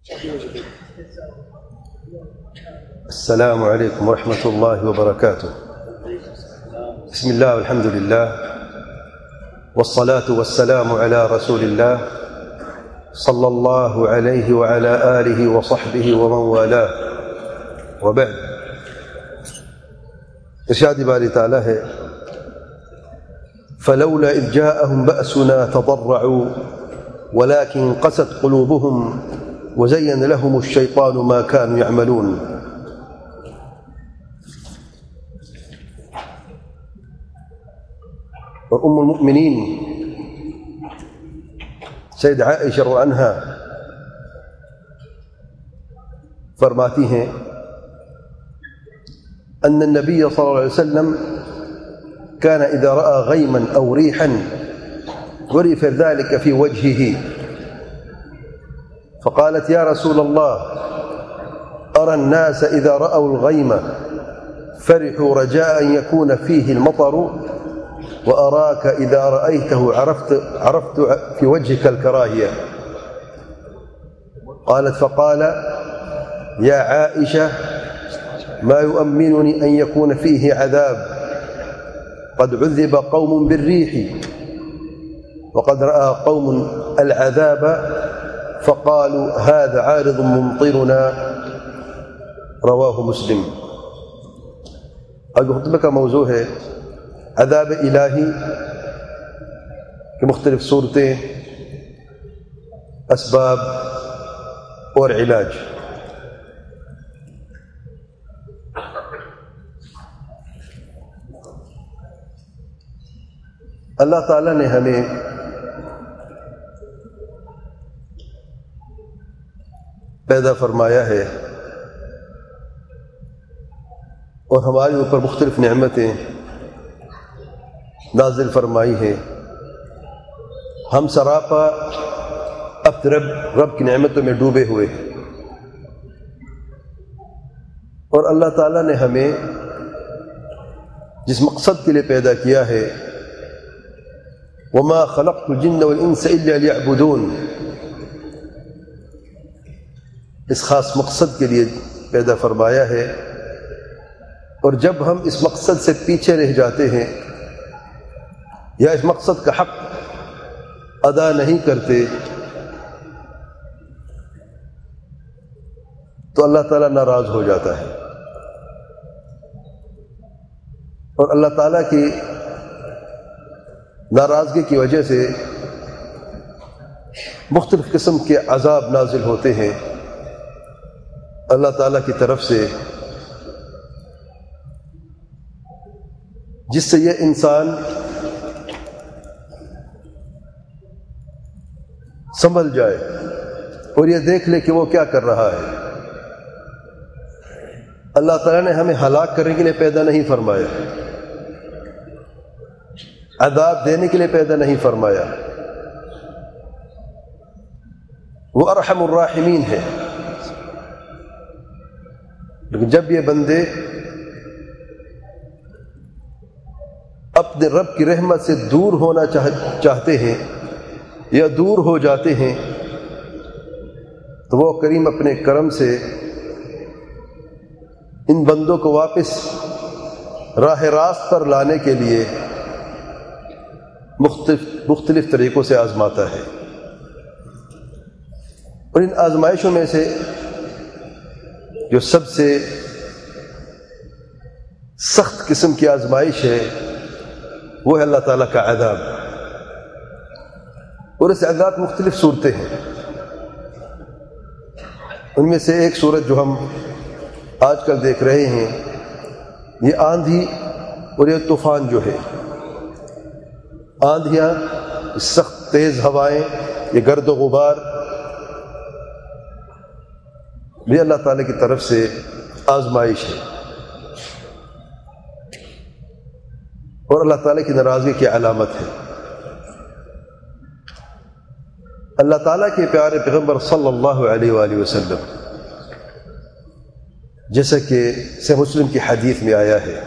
السلام عليكم ورحمة الله وبركاته. بسم الله والحمد لله والصلاة والسلام على رسول الله صلى الله عليه وعلى آله وصحبه ومن والاه وبعد. ارشاد باری تعالی ہے فلولا إذ جاءهم بأسنا تضرعوا ولكن قست قلوبهم وزين لهم الشيطان ما كانوا يعملون. اور ام المؤمنین سید عائشہ رضی اللہ عنہا فرماتی ہیں ان النبي صلی اللہ علیہ وسلم كان اذا رأى غيما او ريحا عرف ذلك في وجهه فقالت يا رسول الله أرى الناس إذا رأوا الغيم فرحوا رجاء أن يكون فيه المطر وأراك إذا رأيته عرفت في وجهك الكراهية. قالت فقال يا عائشة ما يؤمنني أن يكون فيه عذاب قد عذب قوم بالريح وقد رأى قوم العذاب فقالوا هذا عارض ممطرنا. رواه مسلم. آج خطبہ کا موضوع ہے عذاب الہی کی مختلف صورتیں، اسباب اور علاج. اللہ تعالیٰ نے ہمیں پیدا فرمایا ہے اور ہمارے اوپر مختلف نعمتیں نازل فرمائی ہیں. ہم سراپا اپنے رب کی نعمتوں میں ڈوبے ہوئے ہیں اور اللہ تعالیٰ نے ہمیں جس مقصد کے لیے پیدا کیا ہے وما خلقت الجن والانس الا ليعبدون، اس خاص مقصد کے لیے پیدا فرمایا ہے. اور جب ہم اس مقصد سے پیچھے رہ جاتے ہیں یا اس مقصد کا حق ادا نہیں کرتے تو اللہ تعالیٰ ناراض ہو جاتا ہے اور اللہ تعالیٰ کی ناراضگی کی وجہ سے مختلف قسم کے عذاب نازل ہوتے ہیں اللہ تعالیٰ کی طرف سے، جس سے یہ انسان سنبھل جائے اور یہ دیکھ لے کہ وہ کیا کر رہا ہے. اللہ تعالیٰ نے ہمیں ہلاک کرنے کے لیے پیدا نہیں فرمایا، عذاب دینے کے لیے پیدا نہیں فرمایا. وہ ارحم الراحمین ہے. لیکن جب یہ بندے اپنے رب کی رحمت سے دور ہونا چاہتے ہیں یا دور ہو جاتے ہیں تو وہ کریم اپنے کرم سے ان بندوں کو واپس راہ راست پر لانے کے لیے مختلف طریقوں سے آزماتا ہے. اور ان آزمائشوں میں سے جو سب سے سخت قسم کی آزمائش ہے وہ ہے اللہ تعالیٰ کا عذاب. اور اس عذاب مختلف صورتیں ہیں. ان میں سے ایک صورت جو ہم آج کل دیکھ رہے ہیں یہ آندھی اور یہ طوفان جو ہے. آندھیاں، سخت تیز ہوائیں، یہ گرد و غبار بھی اللہ تعالیٰ کی طرف سے آزمائش ہے اور اللہ تعالیٰ کی ناراضگی کی علامت ہے. اللہ تعالیٰ کے پیارے پیغمبر صلی اللہ علیہ وآلہ وسلم جیسا کہ صحیح مسلم کی حدیث میں آیا ہے،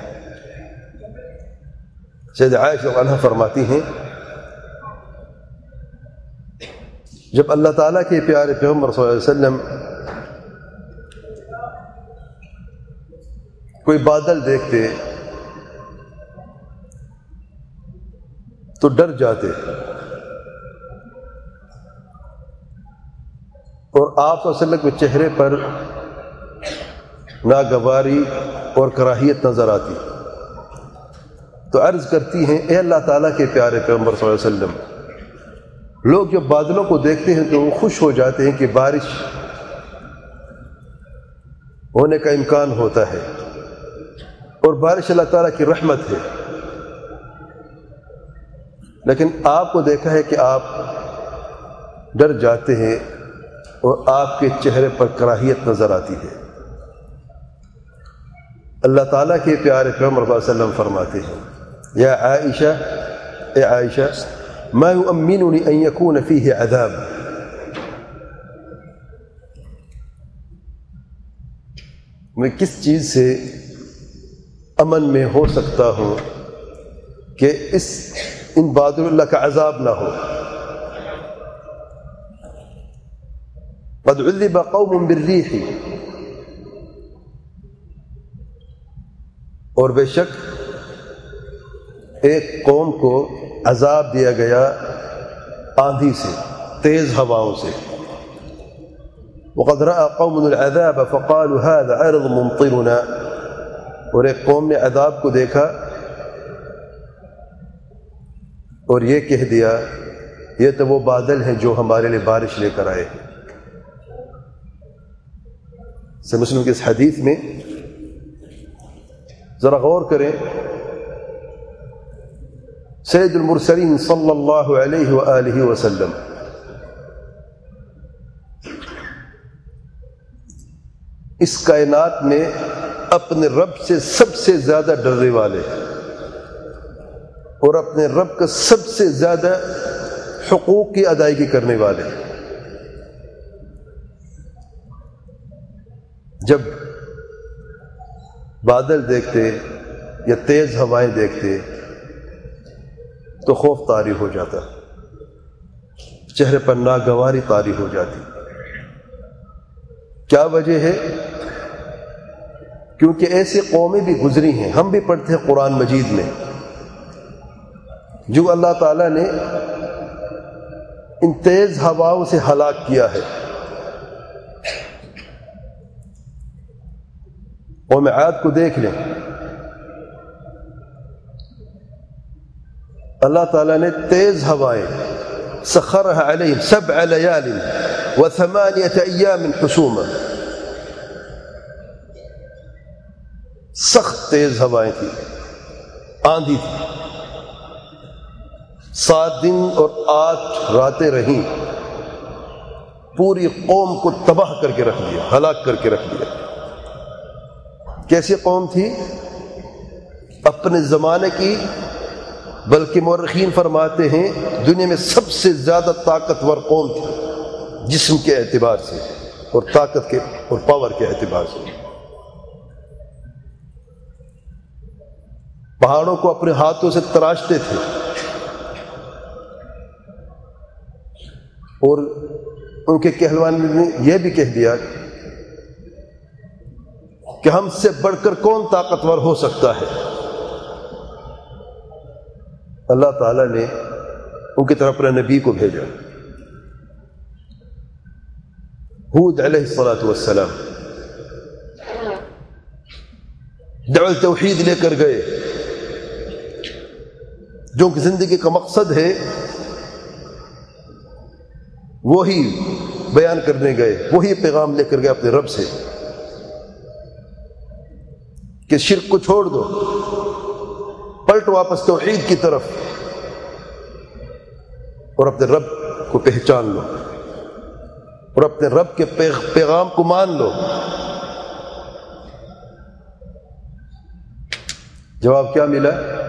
سید عائشہ عنہا فرماتی ہیں جب اللہ تعالیٰ کے پیارے پیغمبر صلی اللہ علیہ وسلم کوئی بادل دیکھتے تو ڈر جاتے، اور آپ صلی اللہ علیہ وسلم کے چہرے پر ناگواری اور کراہیت نظر آتی، تو عرض کرتی ہیں اے اللہ تعالیٰ کے پیارے پیغمبر صلی اللہ علیہ وسلم، لوگ جب بادلوں کو دیکھتے ہیں تو وہ خوش ہو جاتے ہیں کہ بارش ہونے کا امکان ہوتا ہے، اور بارش اللہ تعالیٰ کی رحمت ہے، لیکن آپ کو دیکھا ہے کہ آپ ڈر جاتے ہیں اور آپ کے چہرے پر کراہیت نظر آتی ہے۔ اللہ تعالیٰ کے پیارے پیغمبر صلی اللہ علیہ وسلم فرماتے ہیں یا عائشہ، اے عائشہ، ما یؤمننی ان یکون فیہ عذاب، میں کس چیز سے امن میں ہو سکتا ہوں کہ ان بادل اللہ کا عذاب نہ ہو۔ قد عذب قوم بالریح، اور بے شک ایک قوم کو عذاب دیا گیا آندھی سے، تیز ہواؤں سے۔ وقد رأى قوم العذاب فقالوا هذا عرض ممطرنا، اور ایک قوم نے عذاب کو دیکھا اور یہ کہہ دیا یہ تو وہ بادل ہیں جو ہمارے لیے بارش لے کر آئے ہیں۔ سے مسلم کی اس حدیث میں ذرا غور کریں، سید المرسلین صلی اللہ علیہ وآلہ وسلم اس کائنات میں اپنے رب سے سب سے زیادہ ڈرنے والے اور اپنے رب کا سب سے زیادہ حقوق کی ادائیگی کرنے والے۔ جب بادل دیکھتے یا تیز ہوائیں دیکھتے تو خوف طاری ہو جاتا، چہرے پر ناگواری طاری ہو جاتی۔ کیا وجہ ہے؟ کیونکہ ایسی قومیں بھی گزری ہیں، ہم بھی پڑھتے ہیں قرآن مجید میں، جو اللہ تعالیٰ نے ان تیز ہواؤں سے ہلاک کیا ہے۔ قوم عاد کو دیکھ لیں، اللہ تعالیٰ نے تیز ہوائیں سخرها علیہم 7 لیال و8 ایام حسوما، سخت تیز ہوائیں تھی، آندھی تھی، 7 دن اور 8 راتیں رہیں، پوری قوم کو تباہ کر کے رکھ دیا، ہلاک کر کے رکھ دیا۔ کیسی قوم تھی؟ اپنے زمانے کی، بلکہ مورخین فرماتے ہیں دنیا میں سب سے زیادہ طاقتور قوم تھی، جسم کے اعتبار سے اور طاقت کے اور پاور کے اعتبار سے۔ پہاڑوں کو اپنے ہاتھوں سے تراشتے تھے، اور ان کے کہلوانے نے یہ بھی کہہ دیا کہ ہم سے بڑھ کر کون طاقتور ہو سکتا ہے۔ اللہ تعالیٰ نے ان کی طرف اپنے نبی کو بھیجا، ہود علیہ الصلاۃ والسلام، دعوۃ توحید لے کر گئے، جو کہ زندگی کا مقصد ہے وہی بیان کرنے گئے، وہی پیغام لے کر گئے اپنے رب سے کہ شرک کو چھوڑ دو، پلٹ واپس توحید کی طرف، اور اپنے رب کو پہچان لو اور اپنے رب کے پیغام کو مان لو۔ جواب کیا ملا؟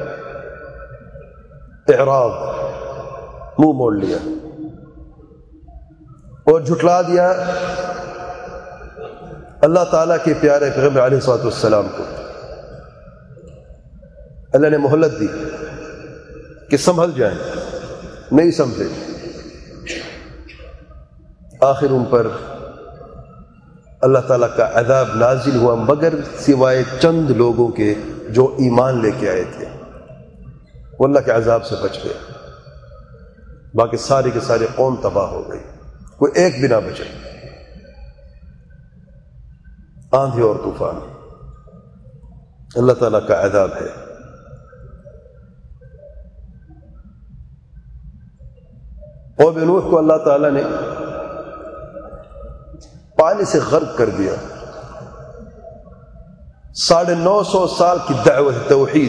اعراض، منہ موڑ لیا اور جھٹلا دیا اللہ تعالیٰ کے پیارے پیغمبر علیہ الصلوۃ والسلام کو۔ اللہ نے مہلت دی کہ سنبھل جائیں، نہیں سمجھے، آخر ان پر اللہ تعالیٰ کا عذاب نازل ہوا مگر سوائے چند لوگوں کے جو ایمان لے کے آئے تھے، وہ اللہ کے عذاب سے بچ گئے، باقی ساری کے ساری قوم تباہ ہو گئی، کوئی ایک بھی نہ بچے۔ آندھی اور طوفان اللہ تعالیٰ کا عذاب ہے۔ قوم نوح کو اللہ تعالیٰ نے پانی سے غرق کر دیا، 950 سال کی دعوت توحید،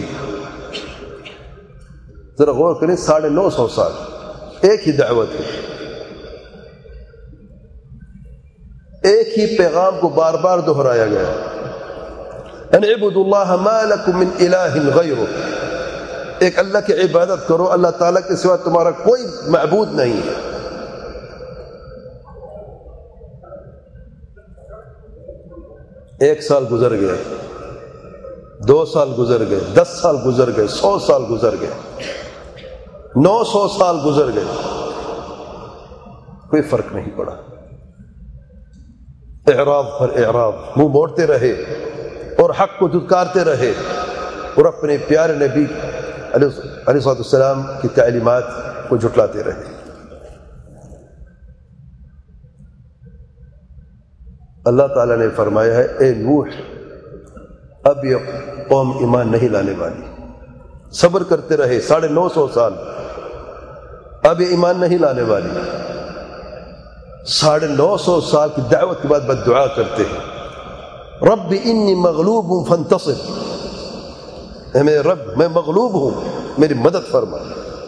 ذرا غور کریں، 950 سال ایک ہی دعوت ہے، ایک ہی پیغام کو بار بار دہرایا گیا، ان اعبدوا اللہ ما لکم من الہ غیرہ، ایک اللہ کی عبادت کرو، اللہ تعالیٰ کے سوا تمہارا کوئی معبود نہیں ہے۔ ایک سال گزر گئے، 2 سال گزر گئے، 10 سال گزر گئے، 100 سال گزر گئے، 900 سال گزر گئے، کوئی فرق نہیں پڑا، اعراض پر اعراض، منہ موڑتے رہے اور حق کو دھتکارتے رہے اور اپنے پیارے نبی علیہ السلام کی تعلیمات کو جھٹلاتے رہے۔ اللہ تعالیٰ نے فرمایا ہے، اے نوح اب یہ قوم ایمان نہیں لانے والی، صبر کرتے رہے 950 سال، اب یہ ایمان نہیں لانے والی۔ 950 سال کی دعوت کے بعد بد دعا کرتے ہیں، رب انی مغلوب فانتصر، اے میرے رب میں مغلوب ہوں، میری مدد فرما۔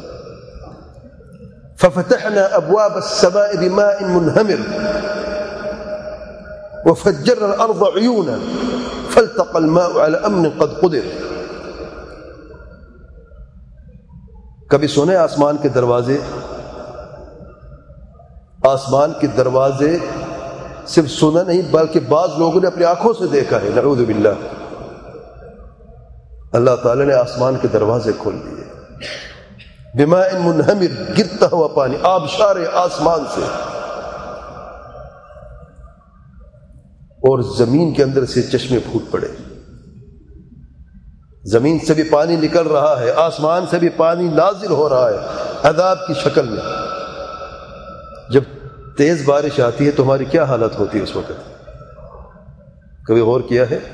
ففتحنا ابواب السماء بماء منہمر وفجرنا الارض عیونا فالتقى الماء على امر قد قدر۔ کبھی سنے آسمان کے دروازے؟ آسمان کے دروازے صرف سنا نہیں بلکہ بعض لوگوں نے اپنی آنکھوں سے دیکھا ہے، نعوذ باللہ۔ اللہ تعالی نے آسمان کے دروازے کھول دیے، بماء منہمر، گرتا ہوا پانی، آبشار آسمان سے، اور زمین کے اندر سے چشمے پھوٹ پڑے، زمین سے بھی پانی نکل رہا ہے، آسمان سے بھی پانی نازل ہو رہا ہے عذاب کی شکل میں۔ جب تیز بارش آتی ہے تو ہماری کیا حالت ہوتی ہے اس وقت؟ کبھی غور کیا ہے؟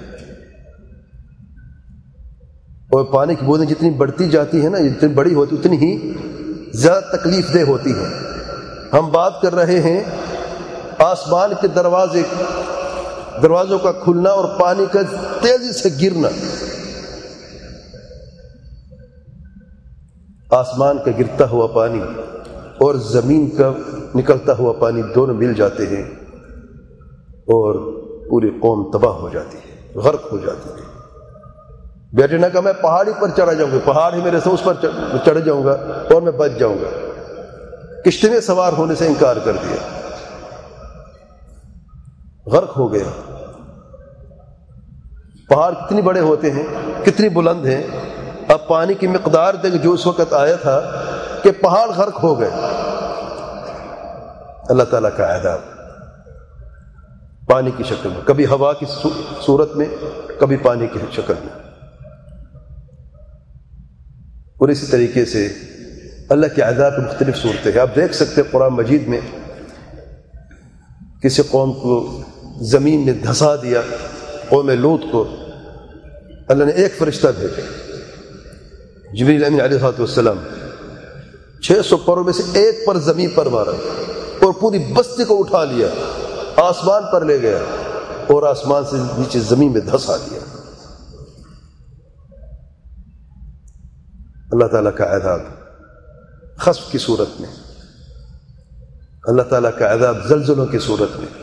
اور پانی کی بوندیں جتنی بڑھتی جاتی ہیں نا، جتنی بڑی ہوتی اتنی ہی زیادہ تکلیف دہ ہوتی ہیں۔ ہم بات کر رہے ہیں آسمان کے دروازوں کا کھلنا اور پانی کا تیزی سے گرنا۔ آسمان کا گرتا ہوا پانی اور زمین کا نکلتا ہوا پانی دونوں مل جاتے ہیں اور پوری قوم تباہ ہو جاتی ہے، غرق ہو جاتی ہے۔ بیٹے نے کہا میں پہاڑی پر چڑھا جاؤں گا، پہاڑ ہی میرے سے اس پر چڑھ جاؤں گا اور میں بچ جاؤں گا۔ کشتی میں سوار ہونے سے انکار کر دیا، غرق ہو گیا۔ پہاڑ کتنی بڑے ہوتے ہیں، کتنی بلند ہیں، اب پانی کی مقدار دیکھ جو اس وقت آیا تھا کہ پہاڑ غرق ہو گئے۔ اللہ تعالیٰ کا عذاب پانی کی شکل میں، کبھی ہوا کی صورت میں، کبھی پانی کی شکل میں۔ اور اسی طریقے سے اللہ کے عذاب کی مختلف صورتیں ہیں۔ آپ دیکھ سکتے ہیں قرآن مجید میں کسی قوم کو زمین نے دھسا دیا، قوم لوط کو اللہ نے ایک فرشتہ بھیجا، جبریل امین علیہ السلام، 600 پروں میں سے ایک پر زمین پر مارا اور پوری بستی کو اٹھا لیا، آسمان پر لے گیا اور آسمان سے نیچے زمین میں دھسا دیا۔ اللہ تعالیٰ کا عذاب خسف کی صورت میں، اللہ تعالیٰ کا عذاب زلزلوں کی صورت میں،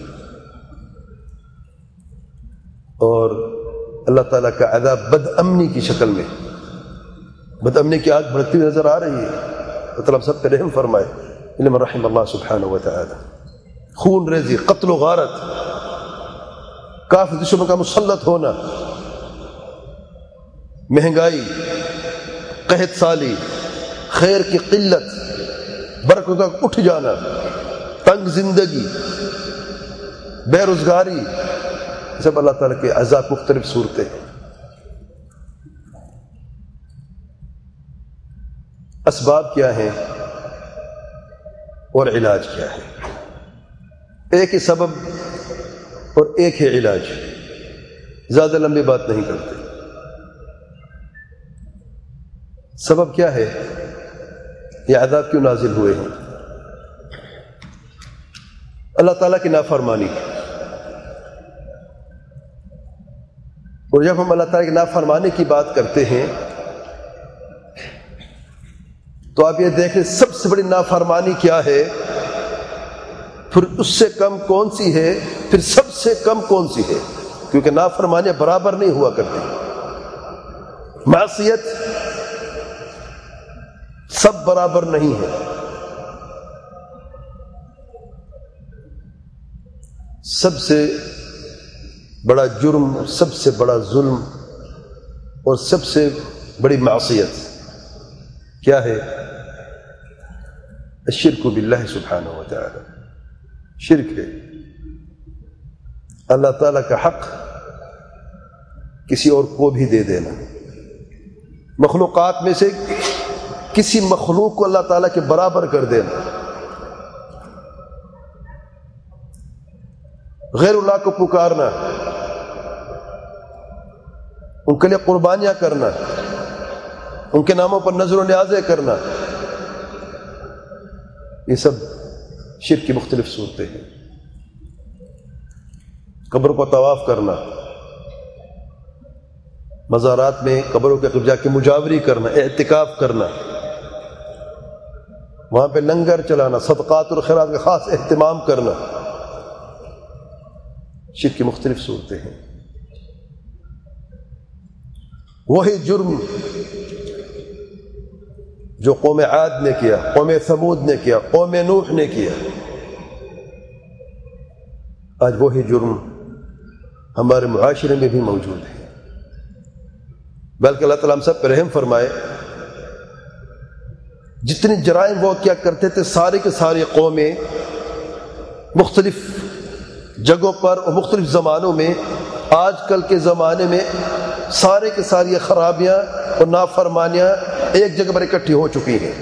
اور اللہ تعالیٰ کا عذاب بد امنی کی شکل میں۔ بد امنی کی آگ بھڑکتی ہوئی نظر آ رہی ہے، مطلب سب پہ رحم فرمائے، لمن رحم اللہ سبحانہ وتعالی۔ خون ریزی، قتل و غارت، کافر دشمنوں کا مسلط ہونا، مہنگائی، قحط سالی، خیر کی قلت، برکتوں کا اٹھ جانا، تنگ زندگی، بے روزگاری، سب اللہ تعالیٰ کے عذاب مختلف صورتیں ہیں. اسباب کیا ہیں اور علاج کیا ہے؟ ایک ہی سبب اور ایک ہی علاج، زیادہ لمبی بات نہیں کرتے. سبب کیا ہے؟ یہ عذاب کیوں نازل ہوئے ہیں؟ اللہ تعالیٰ کی نافرمانی. اور جب ہم اللہ تعالیٰ کی نافرمانی کی بات کرتے ہیں تو آپ یہ دیکھیں سب سے بڑی نافرمانی کیا ہے، پھر اس سے کم کون سی ہے، پھر سب سے کم کون سی ہے، کیونکہ نافرمانیاں برابر نہیں ہوا کرتی. معصیت سب برابر نہیں ہے. سب سے بڑا جرم، سب سے بڑا ظلم اور سب سے بڑی معصیت کیا ہے؟ الشرک باللہ سبحانہ وتعالی. شرک ہے اللہ تعالیٰ کا حق کسی اور کو بھی دے دینا. مخلوقات میں سے کسی مخلوق کو اللہ تعالیٰ کے برابر کر دینا. غیر اللہ کو پکارنا، ان کے لیے قربانیاں کرنا، ان کے ناموں پر نظر و نیازیں کرنا، یہ سب شرک کی مختلف صورتیں ہیں. قبر کو طواف کرنا، مزارات میں قبروں کے قریب جا کے مجاوری کرنا، اعتکاف کرنا، وہاں پہ لنگر چلانا، صدقات اور خیرات کا خاص اہتمام کرنا، شرک کی مختلف صورتیں ہیں. وہی جرم جو قوم عاد نے کیا، قوم ثمود نے کیا، قوم نوح نے کیا، آج وہی جرم ہمارے معاشرے میں بھی موجود ہے. بلکہ اللہ تعالیٰ ہم سب پر رحم فرمائے. جتنی جرائم وہ کیا کرتے تھے سارے کے سارے قومیں مختلف جگہوں پر اور مختلف زمانوں میں، آج کل کے زمانے میں سارے کے ساری خرابیاں اور نافرمانیاں ایک جگہ پر اکٹھی ہو چکی ہیں.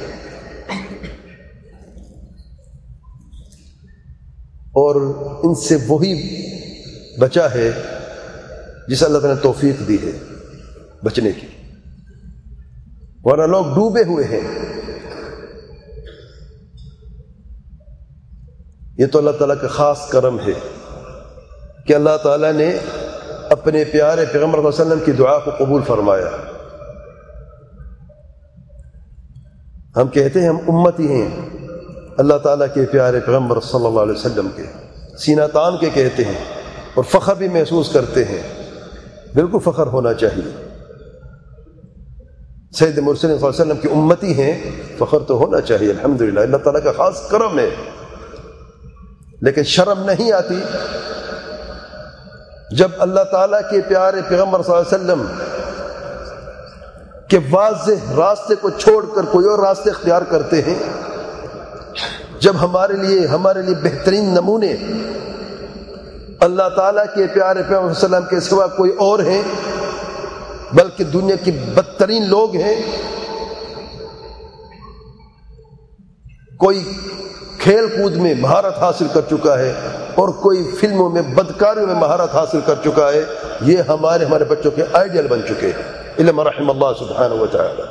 اور ان سے وہی بچا ہے جسے اللہ تعالیٰ نے توفیق دی ہے بچنے کی، ورنہ لوگ ڈوبے ہوئے ہیں. یہ تو اللہ تعالیٰ کا خاص کرم ہے کہ اللہ تعالیٰ نے اپنے پیارے پیغمبر صلی اللہ علیہ وسلم کی دعا کو قبول فرمایا. ہم کہتے ہیں ہم امتی ہیں اللہ تعالیٰ کے پیارے پیغمبر صلی اللہ علیہ وسلم کے، سینہ تان کے کہتے ہیں اور فخر بھی محسوس کرتے ہیں. بالکل فخر ہونا چاہیے. سید مرسلین صلی اللہ علیہ وسلم کی امتی ہیں، فخر تو ہونا چاہیے. الحمدللہ اللہ تعالیٰ کا خاص کرم ہے. لیکن شرم نہیں آتی جب اللہ تعالیٰ کے پیارے پیغمبر صلی اللہ علیہ وسلم کے واضح راستے کو چھوڑ کر کوئی اور راستے اختیار کرتے ہیں، جب ہمارے لیے بہترین نمونے اللہ تعالیٰ کے پیارے پیغمبر صلی اللہ علیہ وسلم کے سوا کوئی اور ہیں، بلکہ دنیا کی بدترین لوگ ہیں. کوئی کھیل کود میں مہارت حاصل کر چکا ہے اور کوئی فلموں میں بدکاریوں میں مہارت حاصل کر چکا ہے. یہ ہمارے بچوں کے آئیڈیل بن چکے ہیں. علم رحم اللہ سبحانہ و تعالی.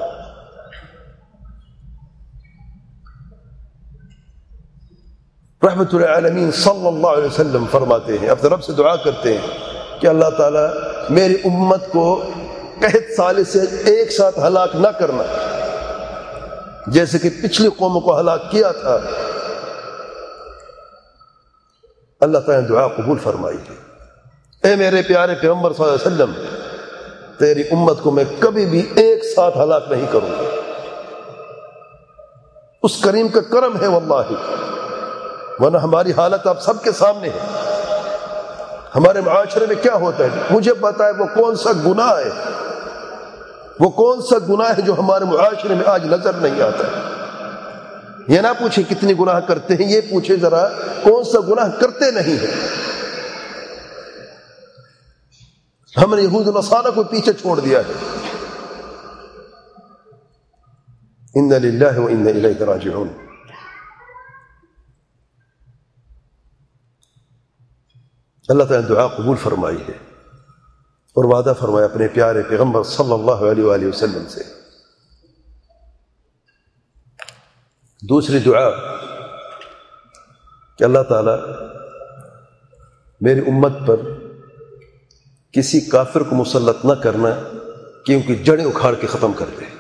رحمت العالمین صلی اللہ علیہ وسلم فرماتے ہیں، اپنے رب سے دعا کرتے ہیں کہ اللہ تعالیٰ میری امت کو قحط سالے سے ایک ساتھ ہلاک نہ کرنا جیسے کہ پچھلی قوموں کو ہلاک کیا تھا. اللہ تعالیٰ نے دعا قبول فرمائی ہے. اے میرے پیارے پیغمبر صلی اللہ علیہ وسلم، تیری امت کو میں کبھی بھی ایک ساتھ ہلاک نہیں کروں گا. اس کریم کا کرم ہے واللہ، ورنہ ہماری حالت آپ سب کے سامنے ہے. ہمارے معاشرے میں کیا ہوتا ہے؟ مجھے پتا ہے وہ کون سا گناہ ہے، وہ کون سا گناہ ہے جو ہمارے معاشرے میں آج نظر نہیں آتا ہے. یہ نہ پوچھیں کتنی گناہ کرتے ہیں، یہ پوچھیں ذرا کون سا گناہ کرتے نہیں ہیں. ہم نے یہود و نصارہ کو پیچھے چھوڑ دیا ہے. انا للہ و انا الیہ راجعون. اللہ تعالیٰ نے دعا قبول فرمائی ہے اور وعدہ فرمایا اپنے پیارے پیغمبر صلی اللہ علیہ وآلہ وسلم سے. دوسری دعا کہ اللہ تعالیٰ میری امت پر کسی کافر کو مسلط نہ کرنا کہ ان کی جڑیں اکھاڑ کے ختم کر دے.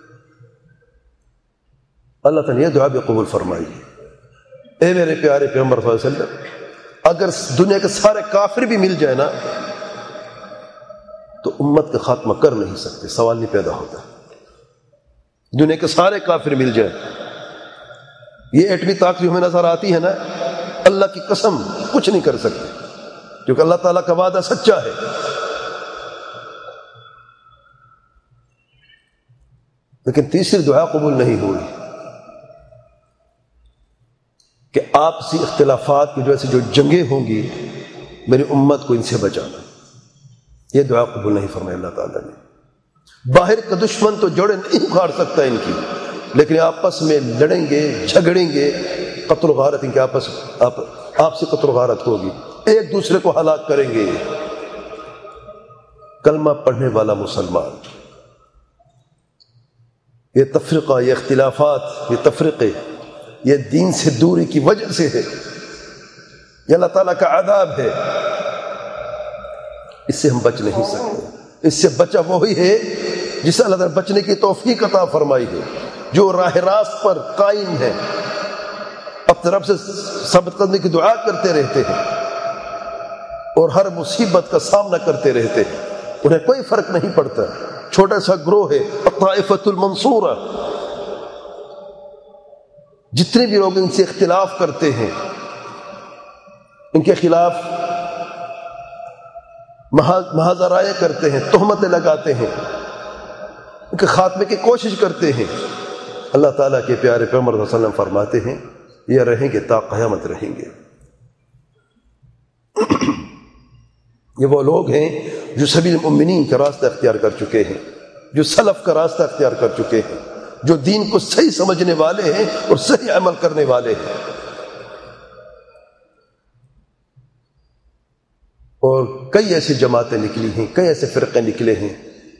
اللہ تعالیٰ نے یہ دعا بھی قبول فرمائی ہے. اے میرے پیارے پیغمبر صلی اللہ علیہ وسلم، اگر دنیا کے سارے کافر بھی مل جائے نا تو امت کا خاتمہ کر نہیں سکتے، سوال نہیں پیدا ہوتا. دنیا کے سارے کافر مل جائیں، یہ ایٹمی طاقت جو ہمیں نظر آتی ہے نا، اللہ کی قسم کچھ نہیں کر سکتے، کیونکہ اللہ تعالیٰ کا وعدہ سچا ہے. لیکن تیسری دعا قبول نہیں ہوئی کہ آپسی اختلافات کی وجہ سے جو جنگیں ہوں گی میری امت کو ان سے بچانا. یہ دعا قبول نہیں فرمائی اللہ تعالیٰ نے. باہر کا دشمن تو جڑیں نہیں اکھاڑ سکتا ان کی، لیکن آپس میں لڑیں گے، جھگڑیں گے، قتل و غارت ان کے آپ سے قتل و غارت ہوگی، ایک دوسرے کو ہلاک کریں گے. کلمہ پڑھنے والا مسلمان، یہ تفرقہ، یہ اختلافات، یہ تفرقے، یہ دین سے دوری کی وجہ سے ہے. یہ اللہ تعالیٰ کا عذاب ہے، اس سے ہم بچ نہیں سکتے. اس سے بچا وہی ہے جسے اللہ تعالیٰ بچنے کی توفیق عطا فرمائی ہے، جو راہ راست پر قائم ہے، اپنے رب سے ثابت کرنے کی دعا کرتے رہتے ہیں اور ہر مصیبت کا سامنا کرتے رہتے ہیں. انہیں کوئی فرق نہیں پڑتا. چھوٹا سا گروہ ہے الطائفۃ المنصورہ، جتنے بھی لوگ ان سے اختلاف کرتے ہیں، ان کے خلاف محاذ رائے کرتے ہیں، تہمتیں لگاتے ہیں، ان کے خاتمے کی کوشش کرتے ہیں، اللہ تعالیٰ کے پیارے پیغمبر صلی اللہ علیہ وسلم فرماتے ہیں یہ رہیں گے تا قیامت رہیں گے. یہ وہ لوگ ہیں جو سبیل المؤمنین کا راستہ اختیار کر چکے ہیں، جو سلف کا راستہ اختیار کر چکے ہیں، جو دین کو صحیح سمجھنے والے ہیں اور صحیح عمل کرنے والے ہیں. اور کئی ایسی جماعتیں نکلی ہیں، کئی ایسے فرقے نکلے ہیں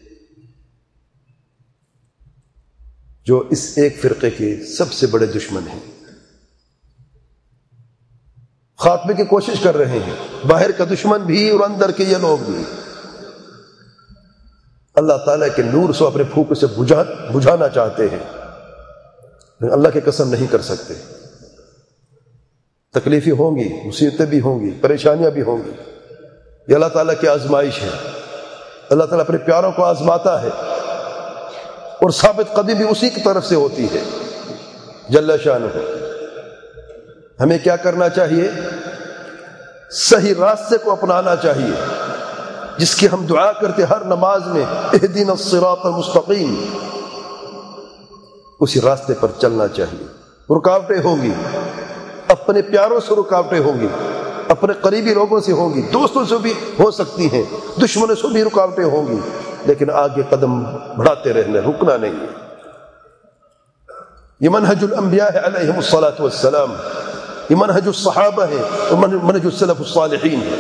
جو اس ایک فرقے کے سب سے بڑے دشمن ہیں، خاتمے کی کوشش کر رہے ہیں. باہر کا دشمن بھی اور اندر کے یہ لوگ بھی. اللہ تعالیٰ کے نور سے اپنے پھوک سے بجھانا چاہتے ہیں، لیکن اللہ کی قسم نہیں کر سکتے. تکلیفیں ہوں گی، مصیبتیں بھی ہوں گی، پریشانیاں بھی ہوں گی. یہ اللہ تعالیٰ کی آزمائش ہے. اللہ تعالیٰ اپنے پیاروں کو آزماتا ہے اور ثابت قدمی بھی اسی کی طرف سے ہوتی ہے جل شانہ. ہمیں کیا کرنا چاہیے؟ صحیح راستے کو اپنانا چاہیے، جس کی ہم دعا کرتے ہر نماز میں، اہدنا الصراط المستقیم. اسی راستے پر چلنا چاہیے. رکاوٹیں ہوں گی، اپنے پیاروں سے رکاوٹیں ہوں گی، اپنے قریبی لوگوں سے ہوں گی، دوستوں سے بھی ہو سکتی ہیں، دشمنوں سے بھی رکاوٹیں ہوں گی، لیکن آگے قدم بڑھاتے رہنا، رکنا نہیں. یہ منہج الانبیاء علیہم الصلاۃ والسلام، یہ منہج الصحابہ ہے اور منہج السلف الصالحین ہے.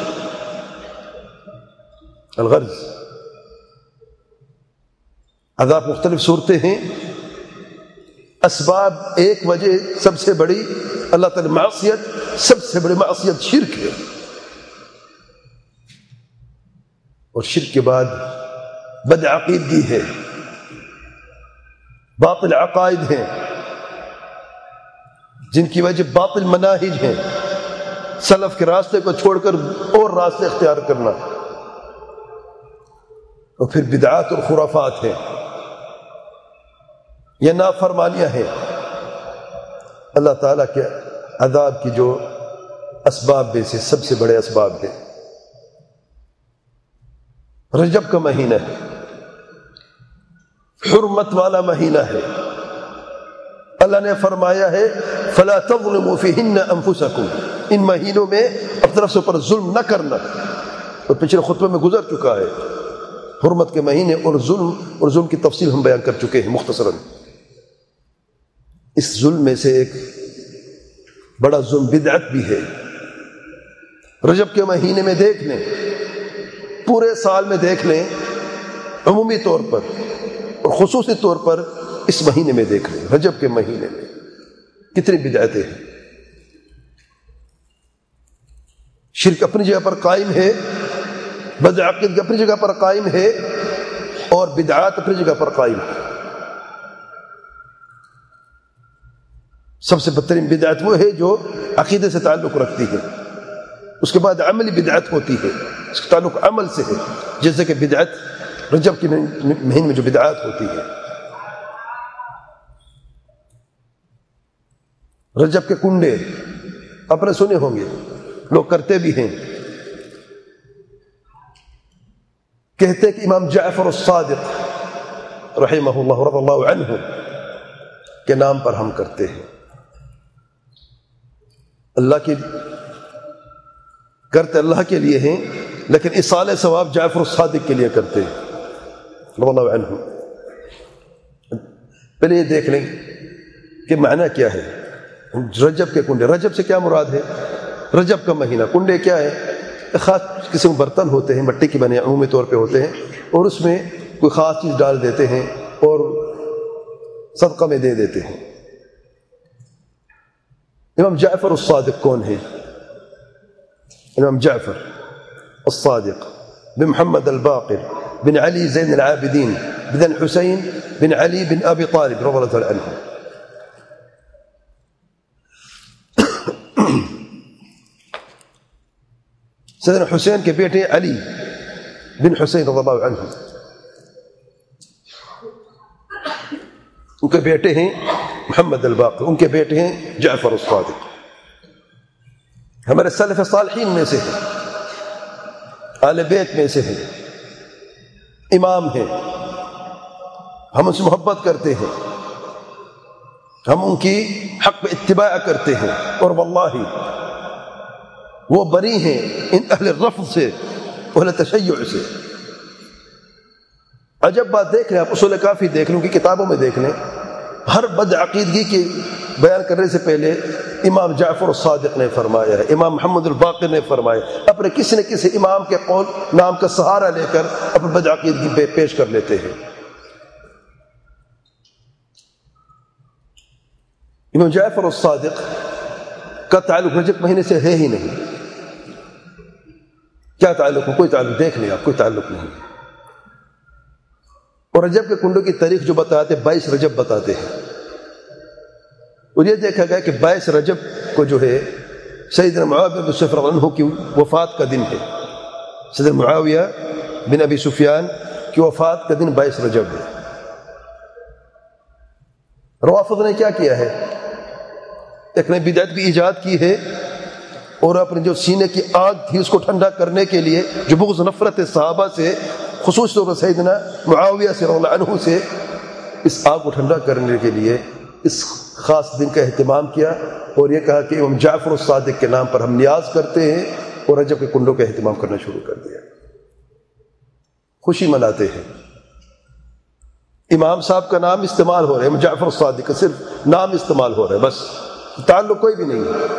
الغرض عذاب مختلف صورتیں ہیں. اسباب ایک وجہ سب سے بڑی اللہ تعالی معصیت، سب سے بڑی معصیت شرک ہے، اور شرک کے بعد بد عقیدگی ہے، باطل عقائد ہیں جن کی وجہ باطل مناہج ہیں، سلف کے راستے کو چھوڑ کر اور راستے اختیار کرنا، اور پھر بدعات اور خرافات ہیں، یہ نافرمانیاں ہیں. اللہ تعالیٰ کے عذاب کی جو اسباب میں سے سب سے بڑے اسباب ہیں. رجب کا مہینہ ہے، حرمت والا مہینہ ہے. اللہ نے فرمایا ہے فَلَا تَظْلِمُوا فِيهِنَّ أَنفُسَكُمْ، ان مہینوں میں اپنی طرف سے اوپر ظلم نہ کرنا. اور پچھلے خطبے میں گزر چکا ہے. حرمت کے مہینے اور ظلم کی تفصیل ہم بیان کر چکے ہیں مختصراً. اس ظلم میں سے ایک بڑا ظلم بدعت بھی ہے. رجب کے مہینے میں دیکھ لیں، پورے سال میں دیکھ لیں، عمومی طور پر اور خصوصی طور پر اس مہینے میں دیکھ لیں، رجب کے مہینے میں کتنی بدعتیں ہیں. شرک اپنی جگہ پر قائم ہے، بدعقیدگی اپنی جگہ پر قائم ہے، اور بدعات اپنی جگہ پر قائم ہے. سب سے بدترین بدعت وہ ہے جو عقیدے سے تعلق رکھتی ہے. اس کے بعد عملی بدعت ہوتی ہے، اس کا تعلق عمل سے ہے، جیسے کہ بدعت رجب کے مہینے میں جو بدعات ہوتی ہے. رجب کے کنڈے آپ نے سنے ہوں گے، لوگ کرتے بھی ہیں. کہتے کہ امام جعفر الصادق رحمہ اللہ رضی اللہ عنہ کے نام پر ہم کرتے ہیں. اللہ کی کرتے اللہ کے لیے ہیں، لیکن ایصال ثواب جعفر الصادق کے لیے کرتے ہیں رضی اللہ عنہ. پہلے یہ دیکھ لیں کہ معنی کیا ہے رجب کے کنڈے. رجب سے کیا مراد ہے؟ رجب کا مہینہ، کنڈے کیا ہے؟ خاص قسم برتن ہوتے ہیں، مٹی کے بنے عمومی طور پہ ہوتے ہیں، اور اس میں کوئی خاص چیز ڈال دیتے ہیں اور صدقہ میں دے دیتے ہیں. امام جعفر الصادق کون ہے؟ امام جعفر الصادق بن محمد الباقر بن علی زین العابدین بن حسین بن علی بن ابی طالب رضی اللہ تعالی عنہ. سیدنا حسین کے بیٹے علی بن حسین رضی اللہ عنہ، ان کے بیٹے ہیں محمد الباقر، ان کے بیٹے ہیں جعفر الصادق. ہمارے سلف صالحین میں سے ہیں، اہل بیت میں سے ہیں، امام ہیں. ہم ان سے محبت کرتے ہیں، ہم ان کی حق پہ اتباع کرتے ہیں، اور واللہ وہ بری ہیں ان اہل رفض سے، اہل تشیع سے. عجب بات دیکھ لیں آپ، اصول کافی دیکھ لیں، ان کی کتابوں میں دیکھ لیں، ہر بد عقیدگی کی بیان کرنے سے پہلے امام جعفر الصادق نے فرمایا ہے، امام محمد الباقر نے فرمایا. اپنے کسی نہ کسی امام کے قول نام کا سہارا لے کر اپنے بد عقیدگی پیش کر لیتے ہیں. امام جعفر الصادق کا تعلق رجب مہینے سے ہے ہی نہیں. کیا تعلق ہے؟ کوئی تعلق دیکھ لیں آپ، کوئی تعلق نہیں. اور رجب کے کنڈوں کی تاریخ جو بتاتے 22 رجب بتاتے ہیں، اور یہ دیکھا گیا کہ 22 رجب کو جو ہے سیدنا معاویہ بن سفیان عنہ کی وفات کا دن ہے. سیدنا معاویہ بن ابی سفیان کی وفات کا دن 22 رجب ہے. روافض نے کیا کیا ہے؟ ایک نئی بدعت بھی ایجاد کی ہے، اور اپنے جو سینے کی آگ تھی اس کو ٹھنڈا کرنے کے لیے، جو بغض نفرت صحابہ سے، خصوص طور پر سیدنا معاویہ سے رضی اللہ عنہ سے، اس آگ کو ٹھنڈا کرنے کے لیے اس خاص دن کا اہتمام کیا، اور یہ کہا کہ امام جعفر الصادق کے نام پر ہم نیاز کرتے ہیں، اور رجب کے کنڈوں کا اہتمام کرنا شروع کر دیا. خوشی مناتے ہیں. امام صاحب کا نام استعمال ہو رہا ہے، امام جعفر الصادق کا صرف نام استعمال ہو رہا ہے، بس تعلق کوئی بھی نہیں ہے.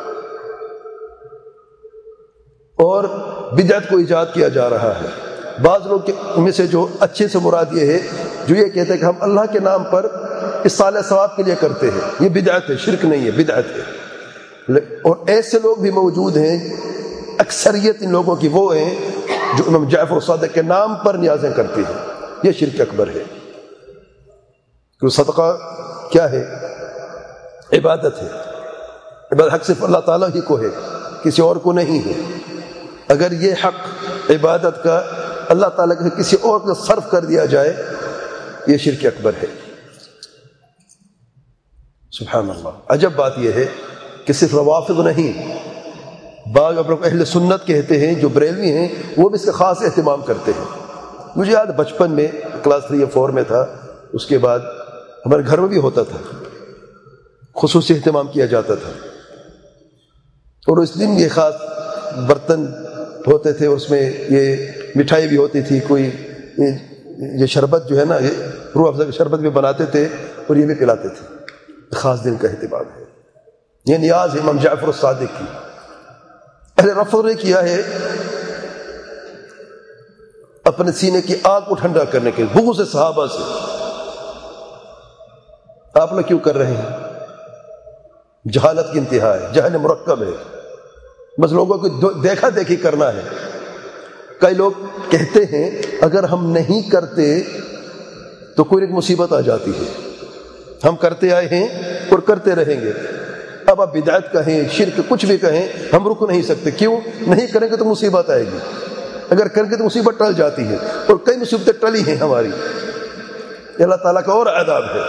اور بدعت کو ایجاد کیا جا رہا ہے. بعض لوگ میں سے جو اچھے سے مراد یہ ہے جو یہ کہتے ہیں کہ ہم اللہ کے نام پر اصال ثواب کے لیے کرتے ہیں، یہ بدعت ہے، شرک نہیں ہے، بدعت ہے. اور ایسے لوگ بھی موجود ہیں، اکثریت ان لوگوں کی وہ ہیں جو امام جعفر الصادق کے نام پر نیازیں کرتے ہیں. یہ شرک اکبر ہے. کیونکہ صدقہ کیا ہے؟ عبادت ہے. عبادت حق صرف اللہ تعالیٰ ہی کو ہے، کسی اور کو نہیں ہے. اگر یہ حق عبادت کا اللہ تعالیٰ کے کسی اور کو صرف کر دیا جائے، یہ شرک اکبر ہے. سبحان اللہ. عجب بات یہ ہے کہ صرف روافض نہیں، بعض اہل سنت کہتے ہیں جو بریلوی ہیں، وہ بھی اس کا خاص اہتمام کرتے ہیں. مجھے یاد بچپن میں کلاس 3 یا 4 میں تھا، اس کے بعد ہمارے گھر میں بھی ہوتا تھا، خصوصی اہتمام کیا جاتا تھا. اور اس دن یہ خاص برتن ہوتے تھے اور اس میں یہ مٹھائی بھی ہوتی تھی، کوئی یہ شربت جو ہے نا، یہ روح افزا کا شربت بھی بناتے تھے اور یہ بھی پلاتے تھے۔ خاص دن کا اہتمام ہے، یہ نیاز ہے امام جعفر الصادق کی۔ اہل رفع نے کیا ہے اپنے سینے کی آگ کو ٹھنڈا کرنے کے لیے، بغض صحابہ سے۔ آپ لوگ کیوں کر رہے ہیں؟ جہالت کی انتہا ہے، جہل مرکب ہے، بس لوگوں کو دیکھا دیکھی کرنا ہے۔ کئی لوگ کہتے ہیں اگر ہم نہیں کرتے تو کوئی ایک مصیبت آ جاتی ہے، ہم کرتے آئے ہیں اور کرتے رہیں گے۔ اب آپ بدعت کہیں، شرک، کچھ بھی کہیں، ہم رک نہیں سکتے۔ کیوں؟ نہیں کریں گے تو مصیبت آئے گی، اگر کریں گے تو مصیبت ٹل جاتی ہے، اور کئی مصیبتیں ٹلی ہیں ہماری۔ اللہ تعالیٰ کا اور عذاب ہے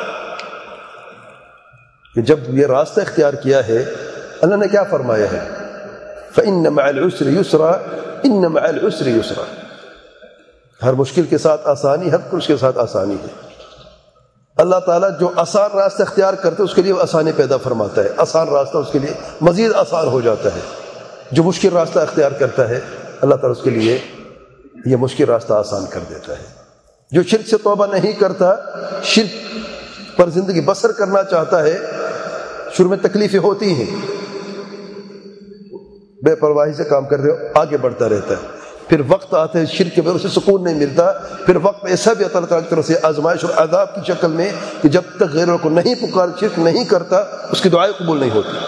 کہ جب یہ راستہ اختیار کیا ہے، اللہ نے کیا فرمایا ہے؟ فَإِنَّ مَعَ الْعُسْرِ يُسْرًا إِنَّ مَعَ الْعُسْرِ يُسْرًا۔ ہر مشکل کے ساتھ آسانی، ہر کچھ کے ساتھ آسانی ہے۔ اللہ تعالیٰ جو آسان راستہ اختیار کرتے اس کے لیے آسانی پیدا فرماتا ہے، آسان راستہ اس کے لیے مزید آسان ہو جاتا ہے۔ جو مشکل راستہ اختیار کرتا ہے اللہ تعالیٰ اس کے لیے یہ مشکل راستہ آسان کر دیتا ہے۔ جو شرک سے توبہ نہیں کرتا، شرک پر زندگی بسر کرنا چاہتا ہے، شروع میں تکلیفیں ہوتی ہیں، بے پرواہی سے کام کر رہے ہو، آگے بڑھتا رہتا ہے، پھر وقت آتا ہے شرک کے بغیر اسے سکون نہیں ملتا، پھر وقت ایسا بھی اللہ تعالیٰ کی طرف سے آزمائش اور عذاب کی شکل میں کہ جب تک غیروں کو نہیں پکار، شرک نہیں کرتا، اس کی دعائیں قبول نہیں ہوتی۔